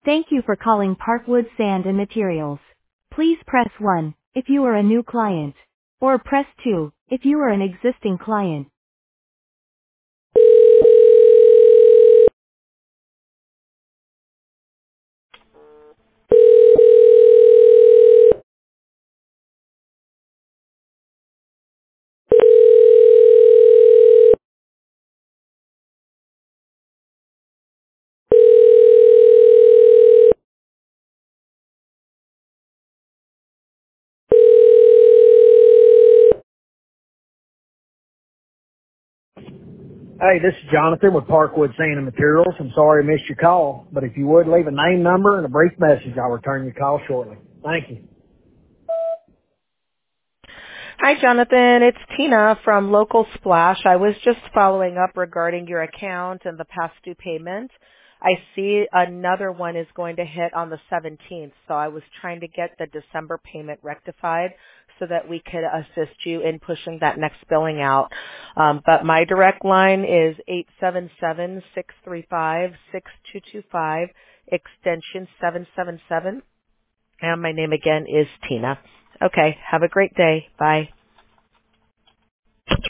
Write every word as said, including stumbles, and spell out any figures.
Thank you for calling Parkwood Sand and Materials. Please press one if you are a new client, or press two if you are an existing client. Hey, this is Jonathan with Parkwood Sand and Materials. I'm sorry I missed your call, but if you would leave a name, number, and a brief message, I'll return your call shortly. Thank you. Hi, Jonathan. It's Tina from Local Splash. I was just following up regarding your account and the past due payment. I see another one is going to hit on the seventeenth, so I was trying to get the December payment rectified so that we could assist you in pushing that next billing out. Um, but my direct line is eight seven seven, six three five, six two two five, extension seven seven seven, and my name again is Tina. Okay, have a great day. Bye.